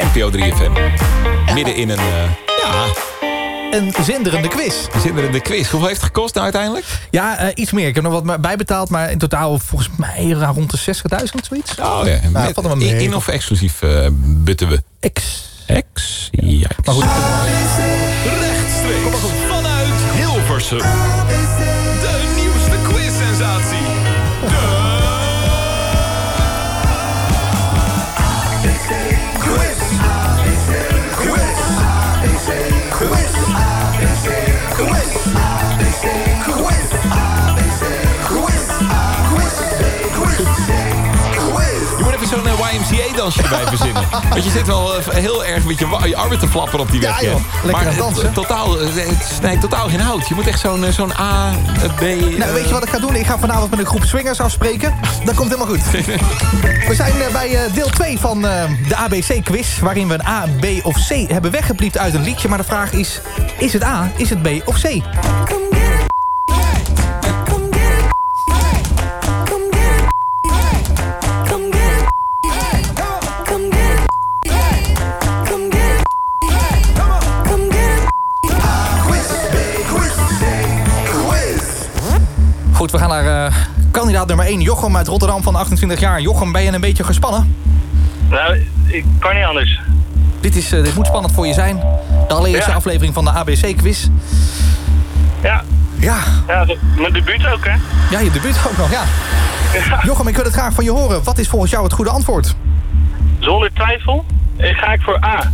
NPO 3FM. Midden in een, Een zinderende quiz. zinderende quiz. Hoeveel heeft het gekost nou uiteindelijk? Ja, iets meer. Ik heb nog wat bijbetaald, maar in totaal volgens mij rond de 60.000, zoiets. Oh ja, valt er wel mee. in of exclusief butten we? Ex. Ja. Maar goed. Rechtstreeks vanuit Hilversum. De nieuwste quiz-sensatie. Je moet even zo'n YMCA-dansje erbij verzinnen. Want je zit wel heel erg met je armen te flapperen op die weg. Ja, joh. Lekker aan dansen. Het snijdt totaal geen hout. Je moet echt zo'n A, B... Nou, weet je wat ik ga doen? Ik ga vanavond met een groep swingers afspreken. Dat komt helemaal goed. We zijn bij deel 2 van de ABC-quiz... waarin we een A, B of C hebben weggebliept uit een liedje. Maar de vraag is het A, is het B of C? Goed, we gaan naar kandidaat nummer 1. Jochem uit Rotterdam van 28 jaar. Jochem, ben je een beetje gespannen? Nou, ik kan niet anders. Dit moet spannend voor je zijn. De allereerste aflevering van de ABC-quiz. Ja. Ja. Ja, mijn debuut ook, hè? Ja, je debuut ook nog, ja. Jochem, ik wil het graag van je horen. Wat is volgens jou het goede antwoord? Zonder twijfel ga ik voor A.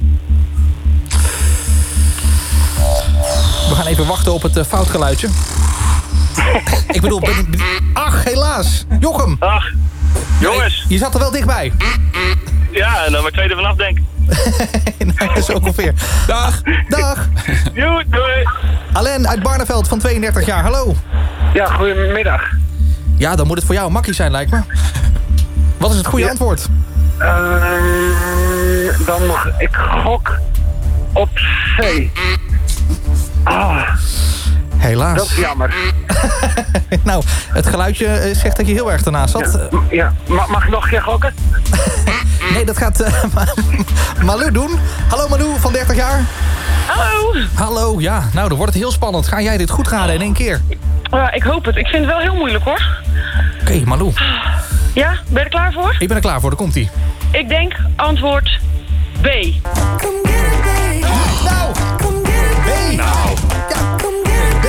We gaan even wachten op het foutgeluidje. Ik bedoel, ach, helaas. Jochem. Ach, jongens. Je zat er wel dichtbij. Ja, nou maar tweede vanaf, denk ik. Nou, dat is ook ongeveer. Dag. Dag. Doei, doei. Alain uit Barneveld van 32 jaar. Hallo. Ja, goedemiddag. Ja, dan moet het voor jou een makkie zijn, lijkt me. Wat is het goede antwoord? Dan mag ik gok op C. Ah, Helaas. dat is jammer. Nou, het geluidje zegt dat je heel erg ernaast zat. Ja, mag ik nog een keer gokken? Nee, dat gaat Malou doen. Hallo Malou, van 30 jaar. Hallo. Hallo, ja. Nou, dan wordt het heel spannend. Ga jij dit goed raden in één keer? Ik hoop het. Ik vind het wel heel moeilijk, hoor. Oké, Malou. Ja, ben je er klaar voor? Ik ben er klaar voor, daar komt ie. Ik denk antwoord B. Nou! B! Nou! Ja! B!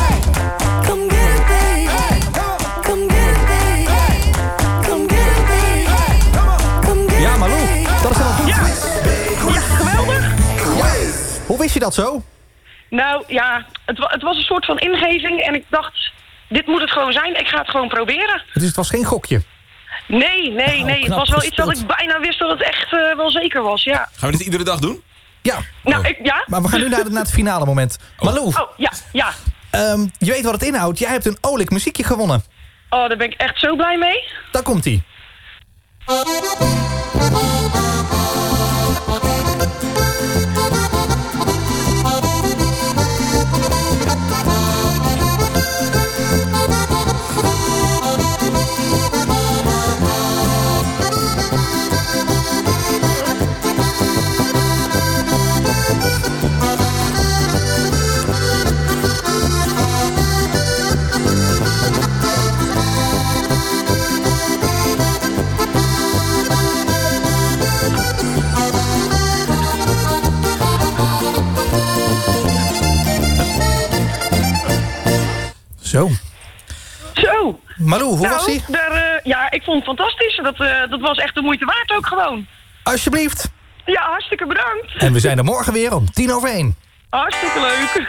Ja, Malou, dat is helemaal goed. Ja, geweldig. Hoe wist je dat zo? Nou, ja, het was een soort van ingeving en ik dacht, dit moet het gewoon zijn. Ik ga het gewoon proberen. Dus het was geen gokje? Nee. Het was wel iets dat ik bijna wist dat het echt wel zeker was, ja. Gaan we dit iedere dag doen? Ja. Nou, ja. Maar we gaan nu naar het finale moment. Malou, Oh, ja. je weet wat het inhoudt. Jij hebt een olijk muziekje gewonnen. Oh, daar ben ik echt zo blij mee. Daar komt-ie. Zo. Malou, hoe was ie? Ja, ik vond het fantastisch. Dat was echt de moeite waard ook gewoon. Alsjeblieft. Ja, hartstikke bedankt. En we zijn er morgen weer om 1:50. Hartstikke leuk.